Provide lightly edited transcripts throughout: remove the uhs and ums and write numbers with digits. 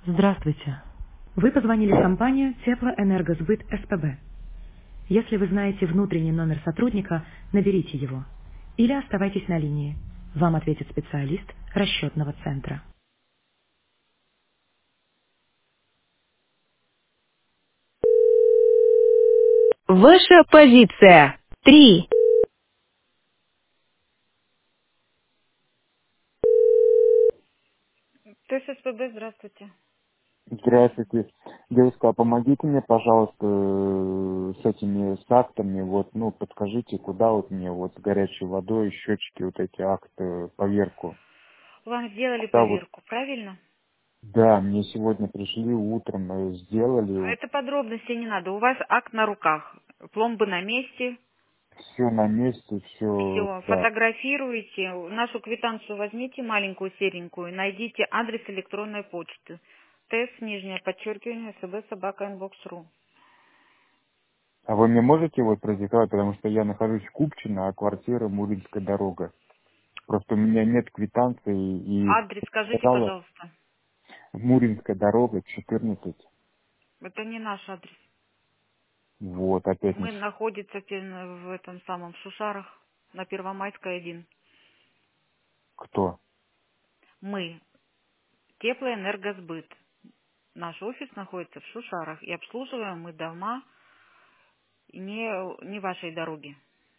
Здравствуйте. Вы позвонили в компанию Теплоэнергосбыт СПБ. Если вы знаете внутренний номер сотрудника, наберите его. Или оставайтесь на линии. Вам ответит специалист расчетного центра. Ваша позиция. 3. ТССПБ, здравствуйте. Здравствуйте. Девушка, а помогите мне, пожалуйста, с этими с актами, вот, ну, подскажите, куда вот мне вот с горячей водой, счетчики, вот эти акты, поверку. Вам сделали Куда вот, поверку, правильно? да, мне сегодня пришли утром, сделали, Это подробности не надо. У вас акт на руках. Пломбы на месте. все на месте, все, Все, да. фотографируйте. Нашу квитанцию возьмите, маленькую, серенькую. Найдите адрес электронной почты. ТС, нижнее подчеркивание, СБ, собака, инбокс.ру. А вы мне можете вот продиктовать, потому что я нахожусь в Купчино, а квартира Муринская дорога. Просто у меня нет квитанции и Адрес скажите, сказала пожалуйста. Муринская дорога, 14. Это не наш адрес. Вот, опять Мы находимся в этом самом в Шушарах, на Первомайской 1. кто? Мы Теплоэнергосбыт. Наш офис находится в Шушарах. И обслуживаем мы дома не вашей дороги.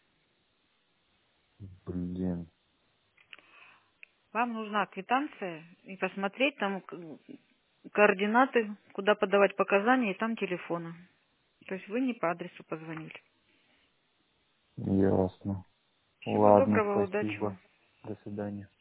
Блин. Вам нужна квитанция и посмотреть там координаты, куда подавать показания, и там телефоны. То есть вы не по адресу позвонили. Ясно. Всего Ладно, доброго, удачи вам. спасибо. До свидания.